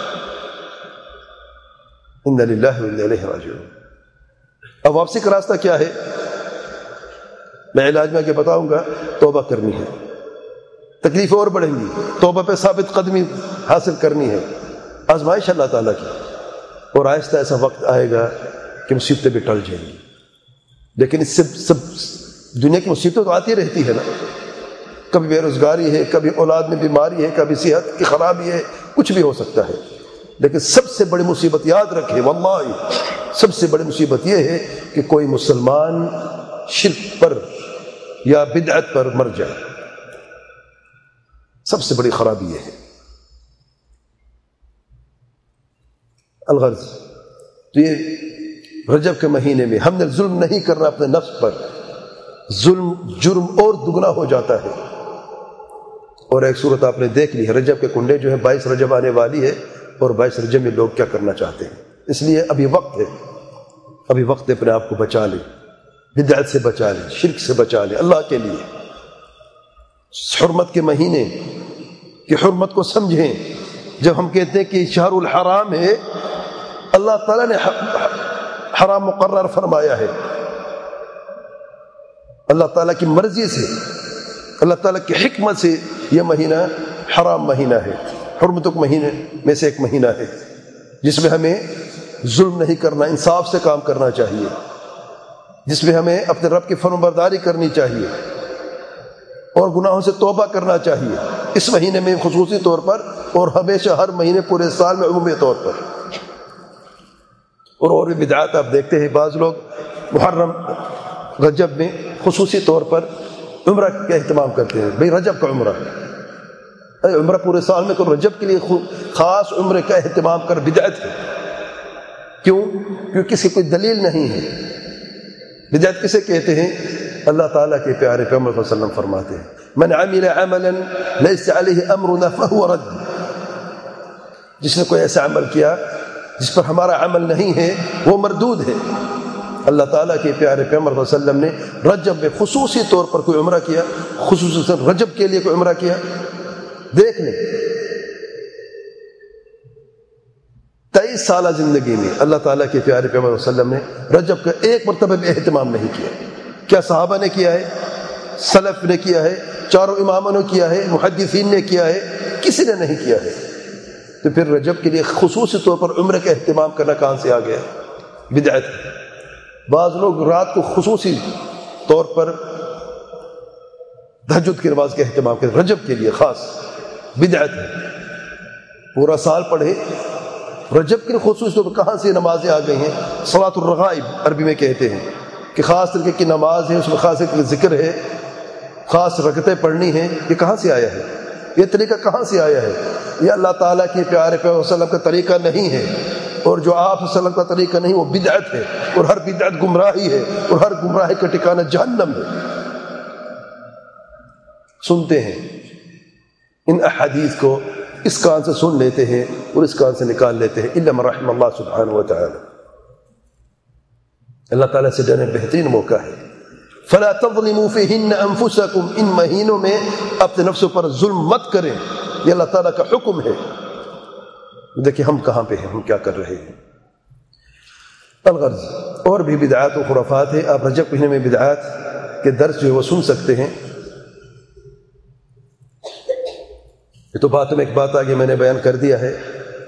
انا للہ و انا الیہ راجعون۔ اب واپسی کا راستہ کیا ہے؟ میں علاج میں آگے بتاؤں گا۔ توبہ کرنی ہے، تکلیفیں اور بڑھیں گی، توبہ پہ ثابت قدمی حاصل کرنی ہے، آزمائش اللہ تعالیٰ کی، اور آہستہ ایسا وقت آئے گا کہ مصیبتیں بھی ٹل جائیں گی۔ لیکن اس سے سب دنیا کی مصیبتیں تو آتی رہتی ہے نا، کبھی بے روزگاری ہے، کبھی اولاد میں بیماری ہے، کبھی صحت کی خرابی ہے، کچھ بھی ہو سکتا ہے۔ لیکن سب سے بڑی مصیبت یاد رکھے، واللہ سب سے بڑی مصیبت یہ ہے کہ کوئی مسلمان شرک پر یا بدعت پر مر جائے، سب سے بڑی خرابی یہ ہے۔ الغرض تو یہ رجب کے مہینے میں ہم نے ظلم نہیں کرنا اپنے نفس پر، ظلم جرم اور دگنا ہو جاتا ہے۔ اور ایک صورت آپ نے دیکھ لی ہے، رجب کے کنڈے جو ہے 22 رجب آنے والی ہے، اور 22 رجب میں لوگ کیا کرنا چاہتے ہیں۔ اس لیے ابھی وقت ہے، ابھی وقت ہے اپنے آپ کو بچا لیں، بدعت سے بچا لیں، شرک سے بچا لیں اللہ کے لیے۔ حرمت کے مہینے کی حرمت کو سمجھیں۔ جب ہم کہتے ہیں کہ شہر الحرام ہے، اللہ تعالیٰ نے حرام مقرر فرمایا ہے، اللہ تعالیٰ کی مرضی سے، اللہ تعالیٰ کی حکمت سے یہ مہینہ حرام مہینہ ہے، حرمتوں کے مہینے میں سے ایک مہینہ ہے، جس میں ہمیں ظلم نہیں کرنا، انصاف سے کام کرنا چاہیے، جس میں ہمیں اپنے رب کی فرمانبرداری کرنی چاہیے اور گناہوں سے توبہ کرنا چاہیے، اس مہینے میں خصوصی طور پر، اور ہمیشہ ہر مہینے پورے سال میں عمومی طور پر۔ اور بھی بدعات آپ دیکھتے ہیں، بعض لوگ محرم رجب میں خصوصی طور پر عمرہ کا اہتمام کرتے ہیں۔ بھئی رجب کا عمرہ، عمرہ پورے سال میں کو رجب کے لیے خاص عمرے کا اہتمام کر بدعت ہے۔ کیوں؟ کیونکہ اس کی کوئی دلیل نہیں ہے۔ بدعت کسے کہتے ہیں؟ اللہ تعالیٰ کے پیارے پیغمبر صلی اللہ علیہ وسلم فرماتے ہیں من عمل عملا لیس علیہ امرنا فہو رد۔ جس نے کوئی ایسا عمل کیا جس پر ہمارا عمل نہیں ہے وہ مردود ہے۔ اللہ تعالیٰ کے پیارے پیغمبر صلی اللہ علیہ وسلم نے رجب میں خصوصی طور پر کوئی عمرہ کیا، خصوصاً رجب کے لیے کوئی عمرہ کیا؟ دیکھ لیں 23 سالہ زندگی میں اللہ تعالیٰ کے پیارے پیغمبر صلی اللہ علیہ وسلم نے رجب کا ایک مرتبہ بھی اہتمام نہیں کیا۔ کیا صحابہ نے کیا ہے؟ سلف نے کیا ہے؟ چاروں اماموں نے کیا ہے؟ محدثین نے کیا ہے؟ کسی نے نہیں کیا ہے۔ تو پھر رجب کے لیے خصوصی طور پر عمرے کا اہتمام کرنا کہاں سے آ گیا؟ بدعت ہے۔ بعض لوگ رات کو خصوصی طور پر تہجد کی نماز کا اہتمام کرتے ہیں، رجب کے لیے خاص، بدعت ہے۔ پورا سال پڑھے، رجب کے لیے خصوصی طور پر کہاں سے نمازیں آ گئی ہیں؟ صلاۃ الرغائب عربی میں کہتے ہیں کہ خاص طریقے کی نماز ہے، اس میں خاص طریقے کا ذکر ہے، خاص رکعتیں پڑھنی ہیں۔ یہ کہاں سے آیا ہے؟ یہ طریقہ کہاں سے آیا ہے؟ یہ اللہ تعالیٰ کے پیارے پیغمبر صلی اللہ علیہ وسلم کا طریقہ نہیں ہے۔ اور جو آپ صلی اللہ علیہ وسلم کا طریقہ نہیں وہ بدعت ہے، اور ہر بدعت گمراہی ہے، اور ہر گمراہی کا ٹھکانہ جہنم ہے۔ سنتے ہیں ان احادیث کو، اس کان سے سن لیتے ہیں اور اس کان سے نکال لیتے ہیں، الا من رحم اللہ سبحانہ و تعالی۔ اللہ تعالیٰ سے ڈرنے بہترین موقع ہے۔ فلا تظلموا فیہن انفسکم، ان مہینوں میں اپنے نفسوں پر ظلم مت کریں، یہ اللہ تعالیٰ کا حکم ہے۔ دیکھیں ہم کہاں پہ ہیں، ہم کیا کر رہے ہیں۔ الغرض اور بھی بدعات و خرافات ہے، آپ رجب مہینے میں بدعات کے درس جو ہے وہ سن سکتے ہیں۔ یہ تو بات میں ایک بات آگے میں نے بیان کر دیا ہے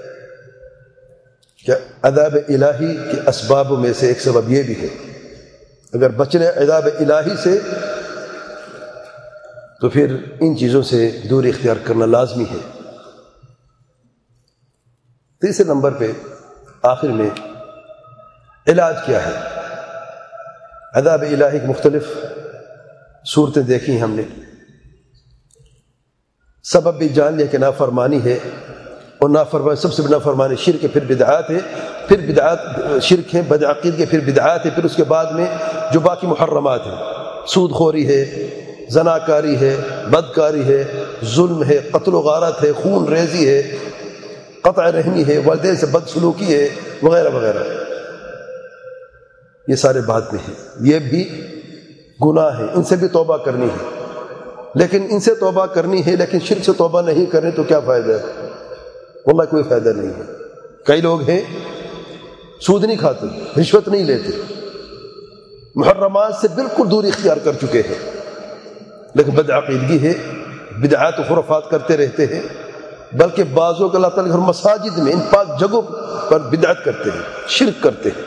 کہ عذاب الہی کے اسباب میں سے ایک سبب یہ بھی ہے، اگر بچنے عذاب الہی سے تو پھر ان چیزوں سے دوری اختیار کرنا لازمی ہے۔ تیسرے نمبر پہ آخر میں علاج کیا ہے۔ عذاب الہی کی مختلف صورتیں دیکھی ہم نے، سبب بھی جان لیا کہ نافرمانی ہے، اور نافرمانی سب سے بڑی نافرمانی شرک ہے، پھر بدعات ہے، پھر بدعات شرک ہے، بدعقید کے، پھر بدعات ہے، پھر اس کے بعد میں جو باقی محرمات ہیں، سود خوری ہے، زناکاری ہے، بدکاری ہے، ظلم ہے، قتل و غارت ہے، خون ریزی ہے، قطع رحمی ہے، والدین سے بدسلوکی ہے، وغیرہ وغیرہ۔ یہ سارے بات میں ہیں، یہ بھی گناہ ہے، ان سے بھی توبہ کرنی ہے، لیکن ان سے توبہ کرنی ہے لیکن شرک سے توبہ نہیں کریں تو کیا فائدہ ہے؟ واللہ کوئی فائدہ نہیں ہے۔ کئی لوگ ہیں سود نہیں کھاتے، رشوت نہیں لیتے، محرمات سے بالکل دوری اختیار کر چکے ہیں، لیکن بدعقیدگی ہے، بدعات و خرافات کرتے رہتے ہیں، بلکہ بعضوں کو اللہ تعالیٰ کے مساجد میں ان پاک جگہوں پر بدعت کرتے ہیں، شرک کرتے ہیں،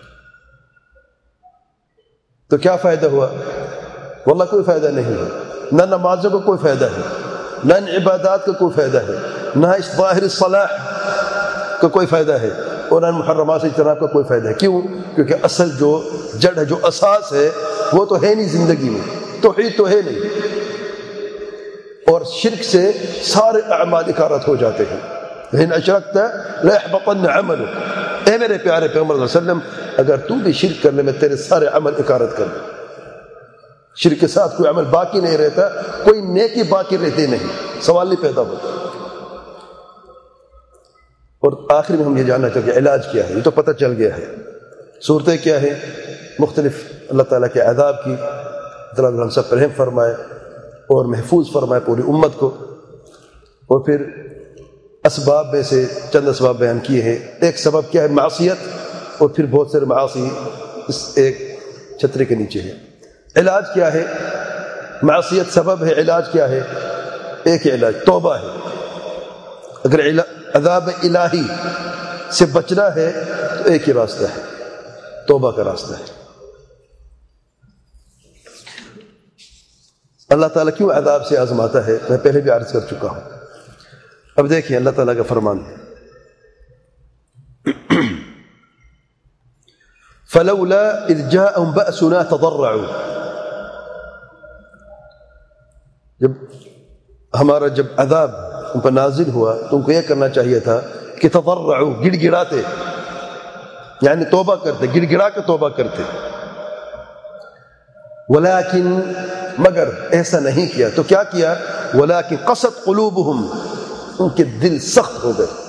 تو کیا فائدہ ہوا؟ واللہ کوئی فائدہ نہیں ہے، نہ نمازوں کا کوئی فائدہ ہے، نہ ان عبادات کا کوئی فائدہ ہے، نہ اس ظاہر صلاح کا کوئی فائدہ ہے، اور نہ محرمات سے اجتناب کا کوئی فائدہ ہے۔ کیوں؟ کیونکہ اصل جو جڑ ہے، جو اساس ہے، وہ تو ہے نہیں زندگی میں، توحید تو ہے نہیں، اور شرک سے سارے اعمال اکارت ہو جاتے ہیں۔ لئن اشرکت لیحبطن عملک، اے میرے پیارے پیغمبر صلی اللہ علیہ وسلم اگر تو بھی شرک کر لے میں تیرے سارے عمل اکارت کر دوں۔ شرک کے ساتھ کوئی عمل باقی نہیں رہتا، کوئی نیکی باقی رہتی نہیں، سوال نہیں پیدا ہوتا۔ اور آخر میں ہم یہ جاننا چاہتے ہیں علاج کیا ہے، یہ تو پتہ چل گیا ہے، صورتیں کیا ہیں مختلف، اللہ تعالیٰ کے عذاب کی، اللہ ہم سب پر رحم فرمائے اور محفوظ فرمائے پوری امت کو۔ اور پھر اسباب میں سے چند اسباب بیان کیے ہیں۔ ایک سبب کیا ہے؟ معصیت، اور پھر بہت سارے معاصی اس ایک چھتری کے نیچے ہے۔ علاج کیا ہے؟ معصیت سبب ہے، علاج کیا ہے؟ ایک ہی علاج توبہ ہے۔ اگر عذاب الہی سے بچنا ہے تو ایک ہی راستہ ہے، توبہ کا راستہ ہے۔ اللہ تعالیٰ کیوں عذاب سے آزماتا ہے میں پہلے بھی عرض کر چکا ہوں۔ اب دیکھیں اللہ تعالیٰ کا فرمان ہے، فلولا اذ جاءهم بأسنا تضرعوا، جب عذاب ان پر نازل ہوا تو ان کو یہ کرنا چاہیے تھا کہ تضرعوا، گڑ گڑاتے، یعنی توبہ کرتے، گڑ گڑا کے توبہ کرتے، ولیکن مگر ایسا نہیں کیا، تو کیا کیا؟ ولیکن قست قلوبہم، ان کے دل سخت ہو گئے،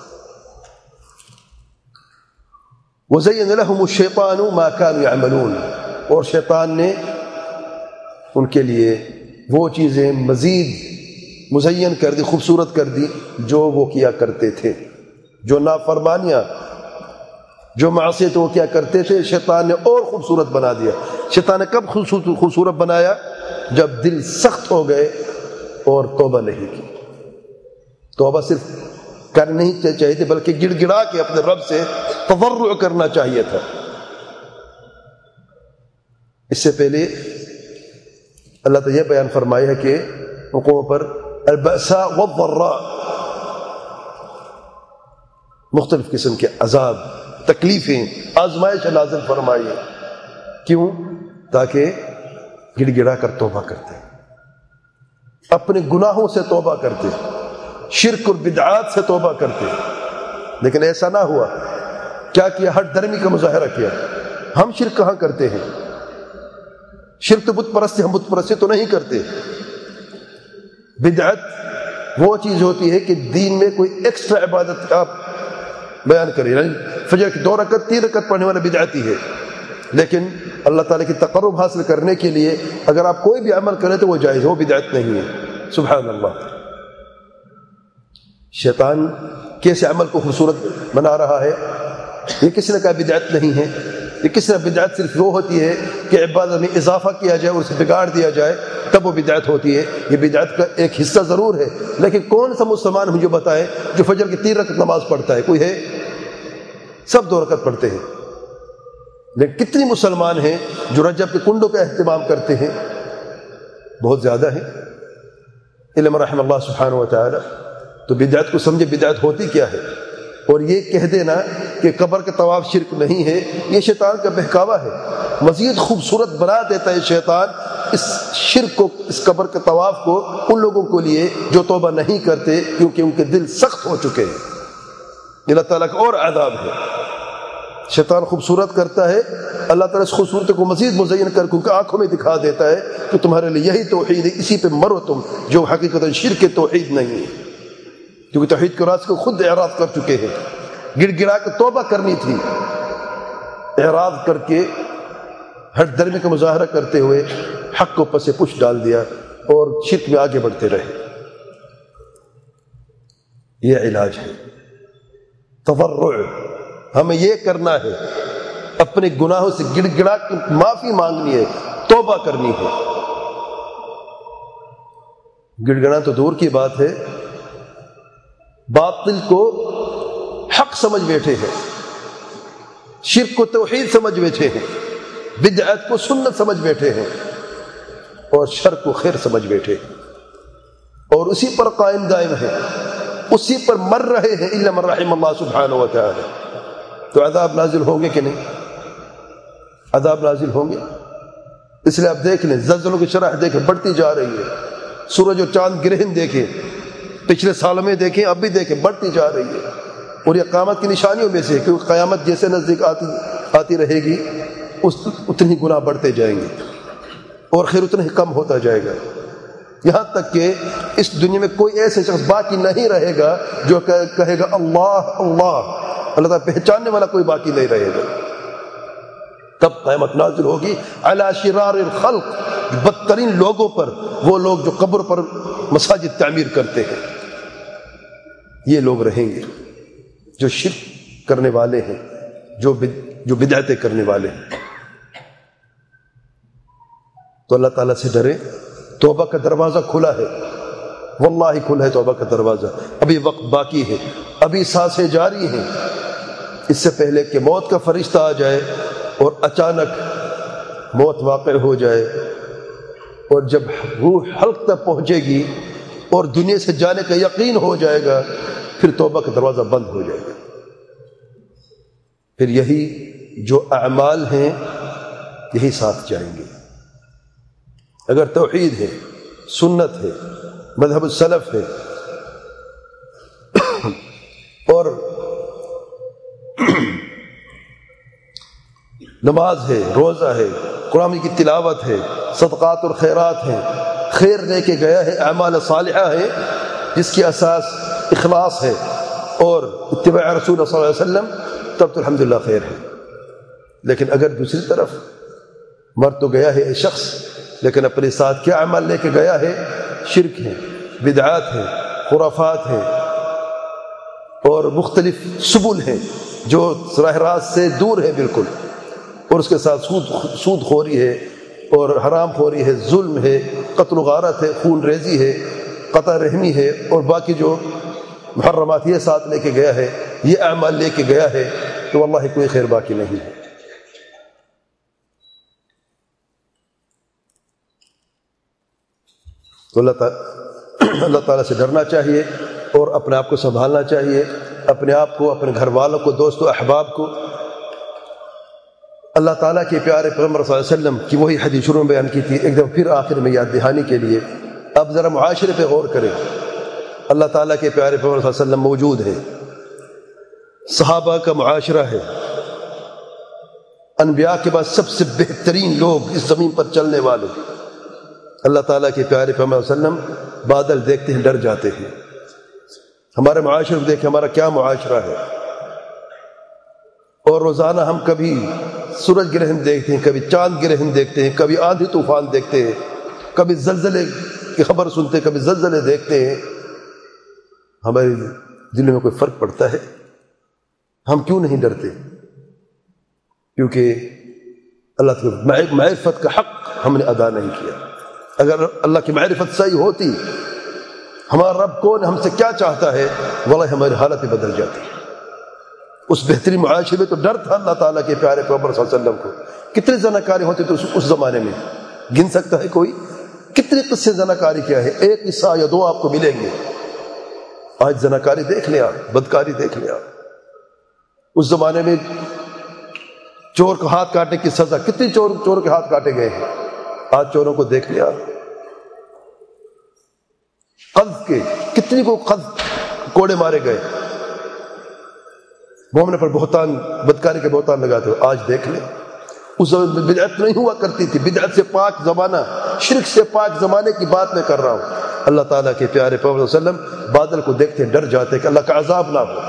وزین لهم الشیطان ما كانوا يعملون، اور شیطان نے ان کے لیے وہ چیزیں مزید مزین کر دی، خوبصورت کر دی جو وہ کیا کرتے تھے، جو نافرمانیاں، جو معصیت وہ کیا کرتے تھے، شیطان نے اور خوبصورت بنا دیا۔ شیطان نے کب خوبصورت بنایا؟ جب دل سخت ہو گئے اور توبہ نہیں کی۔ توبہ صرف کر نہیں چاہیے تھی بلکہ گڑ گڑا کے اپنے رب سے تضرع کرنا چاہیے تھا۔ اس سے پہلے اللہ تعالیٰ یہ بیان فرمایا ہے کہ قوموں پر البأساء والضراء، مختلف قسم کے عذاب، تکلیفیں، آزمائش نازل فرمائی ہے۔ کیوں؟ تاکہ گڑ گڑا کر توبہ کرتے، اپنے گناہوں سے توبہ کرتے، شرک اور بدعات سے توبہ کرتے، لیکن ایسا نہ ہوا۔ کیا کیا؟ ہٹ درمی کا مظاہرہ کیا۔ ہم شرک کہاں کرتے ہیں؟ شرک تو بت پرستی، ہم بت پرستی تو نہیں کرتے۔ بدعت وہ چیز ہوتی ہے کہ دین میں کوئی ایکسٹرا عبادت آپ بیان کریں، یعنی فجر کی 2 رکعت 3 رکعت پڑھنے والا بدعتی ہے، لیکن اللہ تعالیٰ کی تقرب حاصل کرنے کے لیے اگر آپ کوئی بھی عمل کریں تو وہ جائز ہے، وہ بدعت نہیں ہے۔ سبحان اللہ۔ شیطان کیسے عمل کو خوبصورت بنا رہا ہے؟ یہ کسی نے کہا بدعت نہیں ہے، یہ کسی نے بدعت صرف وہ ہوتی ہے کہ عبادت میں اضافہ کیا جائے اور اسے بگاڑ دیا جائے تب وہ بدعت ہوتی ہے۔ یہ بدعت کا ایک حصہ ضرور ہے، لیکن کون سا مسلمان مجھے بتائے جو فجر کی 3 رکعت نماز پڑھتا ہے؟ کوئی ہے؟ سب 2 رکعت پڑھتے ہیں۔ لیکن کتنی مسلمان ہیں جو رجب کے کنڈوں کا اہتمام کرتے ہیں؟ بہت زیادہ ہیں، الا من رحم اللہ سبحانہ و تعالی۔ تو بدعت کو سمجھے بدعت ہوتی کیا ہے، اور یہ کہہ دینا کہ قبر کا طواف شرک نہیں ہے، یہ شیطان کا بہکاوا ہے۔ مزید خوبصورت بنا دیتا ہے شیطان اس شرک کو، اس قبر کے طواف کو ان لوگوں کو لیے جو توبہ نہیں کرتے، کیونکہ ان کے دل سخت ہو چکے ہیں۔ اللہ تعالیٰ کا اور عذاب ہے۔ شیطان خوبصورت کرتا ہے، اللہ تعالیٰ اس خوبصورتی کو مزید مزین کر کے آنکھوں میں دکھا دیتا ہے کہ تمہارے لیے یہی توحید ہے، اسی پہ مرو تم، جو حقیقت شرک توحید نہیں ہے، کیونکہ توحید کے راز کو خود اعراض کر چکے ہیں۔ گڑ گڑا کے توبہ کرنی تھی، اعراض کر کے ہٹ درمی کا مظاہرہ کرتے ہوئے حق کو پس پش ڈال دیا اور شرک میں آگے بڑھتے رہے۔ یہ علاج ہے تضرع۔ ہمیں یہ کرنا ہے، اپنے گناہوں سے گڑ گڑا کے معافی مانگنی ہے، توبہ کرنی ہے۔ گڑ گڑا تو دور کی بات ہے، باطل کو حق سمجھ بیٹھے ہیں، شرک کو توحید سمجھ بیٹھے ہیں، بدعت کو سنت سمجھ بیٹھے ہیں، اور شر کو خیر سمجھ بیٹھے ہیں، اور اسی پر قائم دائم ہے، اسی پر مر رہے ہیں، الا من رحم اللہ سبحانہ و تعالی۔ تو عذاب نازل ہوں گے کہ نہیں؟ عذاب نازل ہوں گے۔ اس لیے آپ دیکھ لیں، زلزلوں کی شرح دیکھیں، بڑھتی جا رہی ہے۔ سورج اور چاند گرہن دیکھیں، پچھلے سال میں دیکھیں، اب بھی دیکھیں، بڑھتی جا رہی ہے، اور یہ قیامت کی نشانیوں میں سے ہے، کیونکہ قیامت جیسے نزدیک آتی رہے گی اتنی گناہ بڑھتے جائیں گے، اور خیر اتنا ہی کم ہوتا جائے گا، یہاں تک کہ اس دنیا میں کوئی ایسے شخص باقی نہیں رہے گا جو کہے گا اللہ اللہ، اللہ تعالیٰ پہچاننے والا کوئی باقی نہیں رہے گا۔ تب قیامت نازل ہوگی علی شرار الخلق، بدترین لوگوں پر، وہ لوگ جو قبر پر مساجد تعمیر کرتے ہیں، یہ لوگ رہیں گے جو شرک کرنے والے ہیں، جو بدعتیں کرنے والے ہیں۔ تو اللہ تعالیٰ سے ڈرے، توبہ کا دروازہ کھلا ہے، واللہ کھلا ہے توبہ کا دروازہ، ابھی وقت باقی ہے، ابھی سانسیں جاری ہیں، اس سے پہلے کہ موت کا فرشتہ آ جائے اور اچانک موت واقع ہو جائے، اور جب روح حلق تک پہنچے گی اور دنیا سے جانے کا یقین ہو جائے گا، پھر توبہ کا دروازہ بند ہو جائے گا۔ پھر یہی جو اعمال ہیں یہی ساتھ جائیں گے۔ اگر توحید ہے، سنت ہے، مذہب السلف ہے، اور نماز ہے، روزہ ہے، قرآن کی تلاوت ہے، صدقات اور خیرات ہیں، خیر لے کے گیا ہے، اعمال صالحہ ہے جس کی اساس اخلاص ہے اور اتباع رسول صلی اللہ علیہ وسلم، تب تو الحمدللہ خیر ہے۔ لیکن اگر دوسری طرف مر تو گیا ہے شخص، لیکن اپنے ساتھ کیا عمل لے کے گیا ہے؟ شرک ہے، بدعات ہیں، خرافات ہیں، اور مختلف سبل ہیں جو راہ راست سے دور ہے بالکل، اور اس کے ساتھ سود خوری ہے اور حرام خوری ہے، ظلم ہے، قتل و غارت ہے، خون ریزی ہے، قطع رحمی ہے، اور باقی جو محرمات یہ ساتھ لے کے گیا ہے، یہ اعمال لے کے گیا ہے، تو واللہ کوئی خیر باقی نہیں ہے۔ تو اللہ تعالیٰ سے ڈرنا چاہیے اور اپنے آپ کو سنبھالنا چاہیے، اپنے آپ کو، اپنے گھر والوں کو، دوست و احباب کو۔ اللہ تعالیٰ کے پیارے پیغمبر صلی اللہ علیہ وسلم کی وہی حدیث شروع میں بیان کی تھی، ایک دفعہ پھر آخر میں یاد دہانی کے لیے اب ذرا معاشرے پہ غور کریں۔ اللہ تعالیٰ کے پیارے پیغمبر صلی اللہ علیہ وسلم موجود ہے، صحابہ کا معاشرہ ہے، انبیاء کے بعد سب سے بہترین لوگ اس زمین پر چلنے والے، اللہ تعالیٰ کے پیارے پیغمبر صلی اللہ علیہ وسلم بادل دیکھتے ہیں ڈر جاتے ہیں۔ ہمارے معاشرے کو دیکھیں، ہمارا کیا معاشرہ ہے، اور روزانہ ہم کبھی سورج گرہن دیکھتے ہیں، کبھی چاند گرہن دیکھتے ہیں، کبھی آندھی طوفان دیکھتے ہیں، کبھی زلزلے کی خبر سنتے ہیں، کبھی زلزلے دیکھتے ہیں۔ ہمارے دل میں کوئی فرق پڑتا ہے؟ ہم کیوں نہیں ڈرتے؟ کیونکہ اللہ کی معرفت کا حق ہم نے ادا نہیں کیا۔ اگر اللہ کی معرفت صحیح ہوتی، ہمارا رب کون، ہم سے کیا چاہتا ہے، واللہ ہماری حالتیں بدل جاتی۔ اس بہترین معاشرے میں تو ڈر تھا اللہ تعالیٰ کے پیارے پیغمبر صلی اللہ علیہ وسلم کو۔ کتنے زناکاری ہوتے تھے اس زمانے میں، گن سکتا ہے کوئی؟ کتنے قصے زناکاری کیا ہے، ایک قصہ یا دو آپ کو ملیں گے۔ آج زناکاری دیکھ لیں آپ، بدکاری دیکھ لیں آپ۔ اس زمانے میں چور کو ہاتھ کاٹنے کی سزا، کتنے چور کے ہاتھ کاٹے گئے ہیں۔ آج چوروں کو دیکھ لیا، قذف کے کتنی کو قذف کوڑے مارے گئے، مومن پر بہتان، بدکاری کے بہتان لگاتے ہو۔ آج دیکھ لیں، اس زمانے میں بدعت نہیں ہوا کرتی تھی، بدعت سے پاک زمانہ، شرک سے پاک زمانے کی بات میں کر رہا ہوں۔ اللہ تعالیٰ کے پیارے پیغمبر صلی اللہ علیہ وسلم بادل کو دیکھتے ڈر جاتے کہ اللہ کا عذاب نہ ہو۔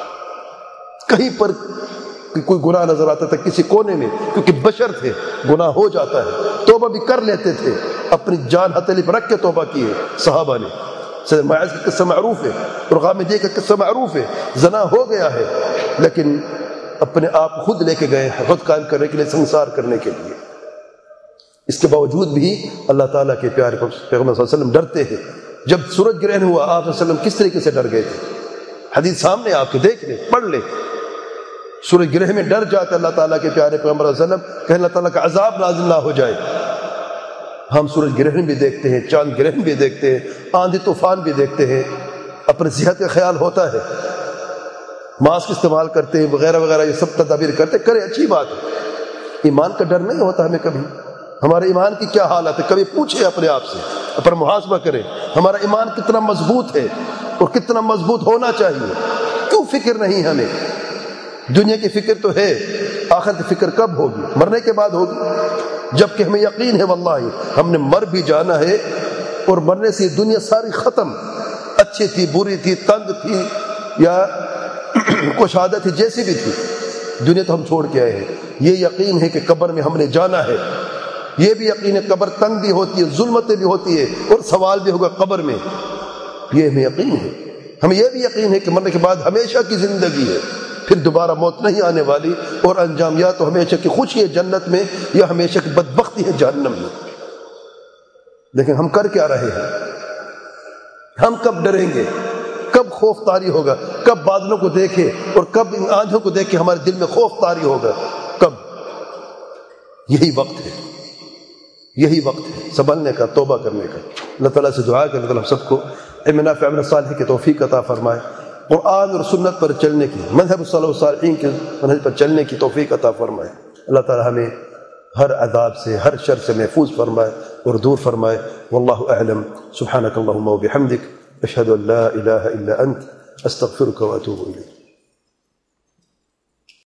کہیں پر کوئی گناہ نظر آتا تھا کسی کونے میں، کیونکہ بشر تھے، گناہ ہو جاتا ہے، توبہ بھی کر لیتے تھے، اپنی جان ہتھیلی پر رکھ کے توبہ کی ہے صحابہ نے۔ سید معاذ کا قصہ معروف ہے، اور غامدی کا قصہ معروف ہے، زنا ہو گیا ہے لیکن اپنے آپ خود لے کے گئے خود قائم کرنے کے لیے، سنسار کرنے کے لیے۔ اس کے باوجود بھی اللہ تعالیٰ کے پیارے پیغمبر صلی اللہ علیہ وسلم ڈرتے ہیں۔ جب سورج گرہن ہوا، آپ صلی اللہ علیہ وسلم کس طریقے سے ڈر گئے تھے؟ حدیث سامنے آپ کے، دیکھ لیں، پڑھ لیں۔ سورج گرہن میں ڈر جاتے اللہ تعالیٰ کے پیارے پیغمبر صلی اللہ علیہ وسلم کہ اللہ تعالیٰ کا عذاب نازل نہ ہو جائے۔ ہم سورج گرہن بھی دیکھتے ہیں، چاند گرہن بھی دیکھتے ہیں، آندھی طوفان بھی دیکھتے ہیں، اپنی صحت کا خیال ہوتا ہے، ماسک استعمال کرتے ہیں، وغیرہ وغیرہ، یہ سب تدابیر کرتے کرے، اچھی بات ہے۔ ایمان کا ڈر نہیں ہوتا ہمیں کبھی؟ ہمارے ایمان کی کیا حالت ہے؟ کبھی پوچھیں اپنے آپ سے، اپنا محاسبہ کریں، ہمارا ایمان کتنا مضبوط ہے اور کتنا مضبوط ہونا چاہیے؟ کیوں فکر نہیں ہمیں؟ دنیا کی فکر تو ہے، آخرت کی فکر کب ہوگی؟ مرنے کے بعد ہوگی، جبکہ ہمیں یقین ہے واللہ ہم نے مر بھی جانا ہے، اور مرنے سے دنیا ساری ختم، اچھی تھی، بری تھی، تنگ تھی یا کشادہ تھی، جیسی بھی تھی، دنیا تو ہم چھوڑ کے آئے ہیں۔ یہ یقین ہے کہ قبر میں ہم نے جانا ہے، یہ بھی یقین ہے قبر تنگ بھی ہوتی ہے، ظلمتیں بھی ہوتی ہے، اور سوال بھی ہوگا قبر میں، یہ ہمیں یقین ہے۔ ہمیں یہ بھی یقین ہے کہ مرنے کے بعد ہمیشہ کی زندگی ہے، پھر دوبارہ موت نہیں آنے والی، اور انجام یا تو ہمیشہ کی خوشی ہے جنت میں، یا ہمیشہ کی بدبختی ہے جہنم میں۔ لیکن ہم کر کیا رہے ہیں؟ ہم کب ڈریں گے؟ کب خوف طاری ہوگا؟ کب بادلوں کو دیکھے اور کب ان آندھوں کو دیکھ کے ہمارے دل میں خوف طاری ہوگا؟ کب؟ یہی وقت ہے، یہی وقت ہے سنبھلنے کا، توبہ کرنے کا۔ اللہ تعالیٰ سے دعا کہ اللہ تعالیٰ ہم سب کو علم نافع عمل صالح کی توفیق عطا فرمائے، قرآن اور سنت پر چلنے کی، مذہب الصالح والصالحین کے منہج پر چلنے کی توفیق عطا فرمائے۔ اللہ تعالیٰ ہمیں ہر عذاب سے، ہر شر سے محفوظ فرمائے اور دور فرمائے۔ واللہ اعلم۔ سبحانک اللہم و بحمدک، اشہد ان لا الہ الا انت، استغفرک و اتوب الیک۔